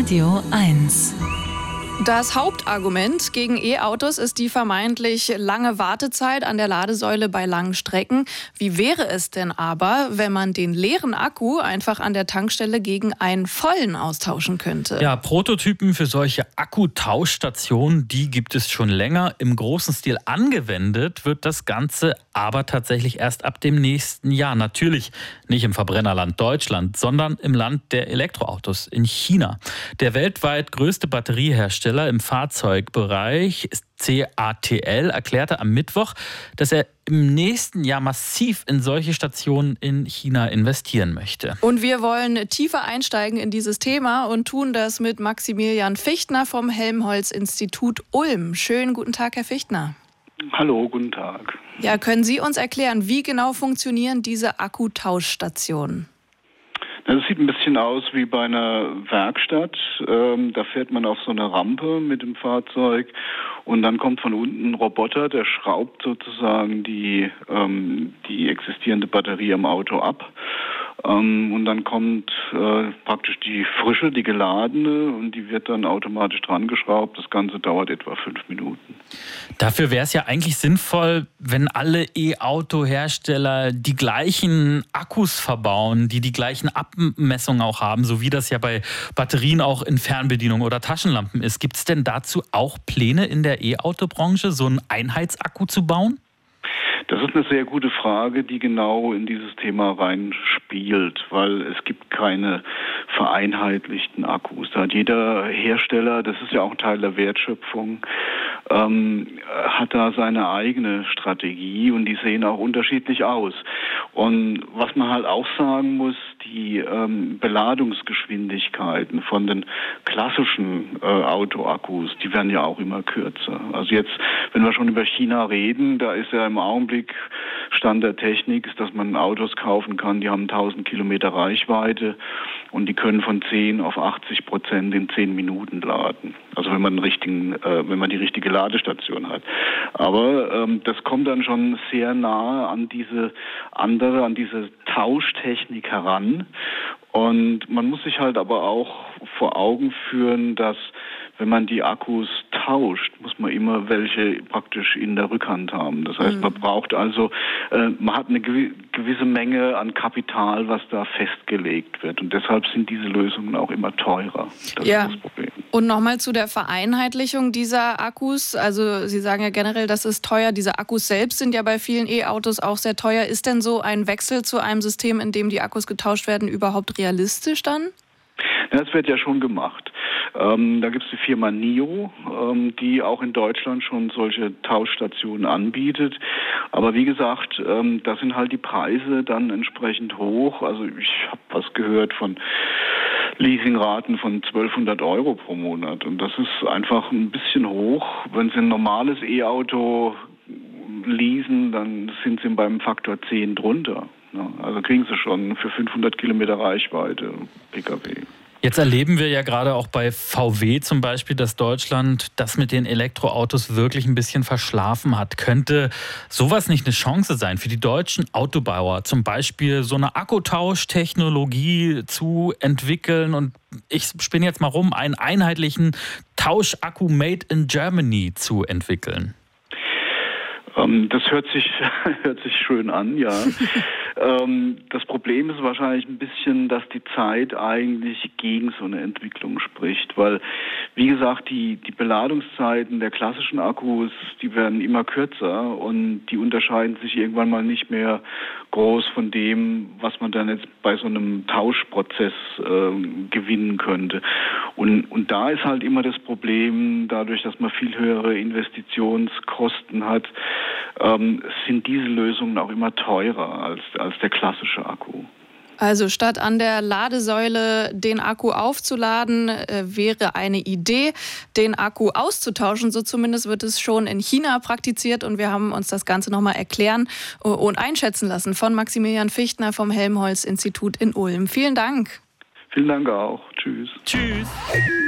Radio 1. Das Hauptargument gegen E-Autos ist die vermeintlich lange Wartezeit an der Ladesäule bei langen Strecken. Wie wäre es denn aber, wenn man den leeren Akku einfach an der Tankstelle gegen einen vollen austauschen könnte? Ja, Prototypen für solche Akkutauschstationen, die gibt es schon länger. Im großen Stil angewendet wird das Ganze aber tatsächlich erst ab dem nächsten Jahr. Natürlich nicht im Verbrennerland Deutschland, sondern im Land der Elektroautos in China. Der weltweit größte Batteriehersteller im Fahrzeugbereich, CATL, erklärte am Mittwoch, dass er im nächsten Jahr massiv in solche Stationen in China investieren möchte. Und wir wollen tiefer einsteigen in dieses Thema und tun das mit Maximilian Fichtner vom Helmholtz-Institut Ulm. Schönen guten Tag, Herr Fichtner. Hallo, guten Tag. Ja, können Sie uns erklären, wie genau funktionieren diese Akkutauschstationen? Das sieht ein bisschen aus wie bei einer Werkstatt. Da fährt man auf so eine Rampe mit dem Fahrzeug und dann kommt von unten ein Roboter, der schraubt sozusagen die existierende Batterie am Auto ab. Und dann kommt praktisch die frische, die geladene, und die wird dann automatisch dran geschraubt. Das Ganze dauert etwa 5 Minuten. Dafür wäre es ja eigentlich sinnvoll, wenn alle E-Auto-Hersteller die gleichen Akkus verbauen, die gleichen Abmessungen auch haben, so wie das ja bei Batterien auch in Fernbedienung oder Taschenlampen ist. Gibt es denn dazu auch Pläne in der E-Auto-Branche, so einen Einheitsakku zu bauen? Das ist eine sehr gute Frage, die genau in dieses Thema reinspielt, weil es gibt keine vereinheitlichten Akkus. Da hat jeder Hersteller, das ist ja auch ein Teil der Wertschöpfung, hat da seine eigene Strategie und die sehen auch unterschiedlich aus. Und was man halt auch sagen muss, die Beladungsgeschwindigkeiten von den klassischen Autoakkus, die werden ja auch immer kürzer. Also jetzt, wenn wir schon über China reden, da ist ja im Augenblick Stand der Technik, ist, dass man Autos kaufen kann, die haben 1000 Kilometer Reichweite und die können von 10 auf 80% in 10 Minuten laden. Also wenn man die richtige Ladestation hat. Aber das kommt dann schon sehr nahe an diese Tauschtechnik heran. Und man muss sich halt aber auch vor Augen führen, dass wenn man die Akkus tauscht, muss man immer welche praktisch in der Rückhand haben. Das heißt, man braucht also, man hat eine gewisse Menge an Kapital, was da festgelegt wird. Und deshalb sind diese Lösungen auch immer teurer. Das ist das Problem. Und nochmal zu der Vereinheitlichung dieser Akkus. Also Sie sagen ja generell, das ist teuer. Diese Akkus selbst sind ja bei vielen E-Autos auch sehr teuer. Ist denn so ein Wechsel zu einem System, in dem die Akkus getauscht werden, überhaupt realistisch dann? Das wird ja schon gemacht. Da gibt es die Firma NIO, die auch in Deutschland schon solche Tauschstationen anbietet. Aber wie gesagt, da sind halt die Preise dann entsprechend hoch. Also ich habe was gehört von Leasingraten von 1200 € pro Monat. Und das ist einfach ein bisschen hoch. Wenn Sie ein normales E-Auto leasen, dann sind Sie beim Faktor 10 drunter. Also kriegen Sie schon für 500 Kilometer Reichweite Pkw. Jetzt erleben wir ja gerade auch bei VW zum Beispiel, dass Deutschland das mit den Elektroautos wirklich ein bisschen verschlafen hat. Könnte sowas nicht eine Chance sein für die deutschen Autobauer, zum Beispiel so eine Akkutausch-Technologie zu entwickeln und ich spinne jetzt mal rum, einen einheitlichen Tauschakku Made in Germany zu entwickeln? Das hört sich schön an, ja. Das Problem ist wahrscheinlich ein bisschen, dass die Zeit eigentlich gegen so eine Entwicklung spricht, weil, wie gesagt, die Beladungszeiten der klassischen Akkus, die werden immer kürzer und die unterscheiden sich irgendwann mal nicht mehr groß von dem, was man dann jetzt bei so einem Tauschprozess gewinnen könnte. Und da ist halt immer das Problem, dadurch, dass man viel höhere Investitionskosten hat, sind diese Lösungen auch immer teurer als der klassische Akku. Also statt an der Ladesäule den Akku aufzuladen, wäre eine Idee, den Akku auszutauschen. So zumindest wird es schon in China praktiziert und wir haben uns das Ganze nochmal erklären und einschätzen lassen von Maximilian Fichtner vom Helmholtz-Institut in Ulm. Vielen Dank. Vielen Dank auch. Tschüss. Tschüss.